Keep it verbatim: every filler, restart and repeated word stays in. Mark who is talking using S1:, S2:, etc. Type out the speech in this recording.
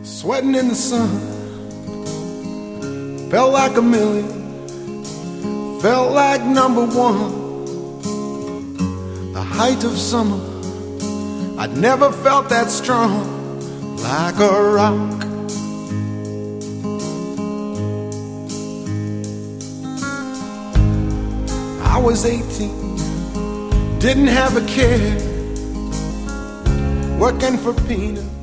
S1: sweating in the sun. Felt like a million, felt like number one. The height of summer, I'd never felt that strong, like a rock. I was eighteen, didn't have a care, working for peanuts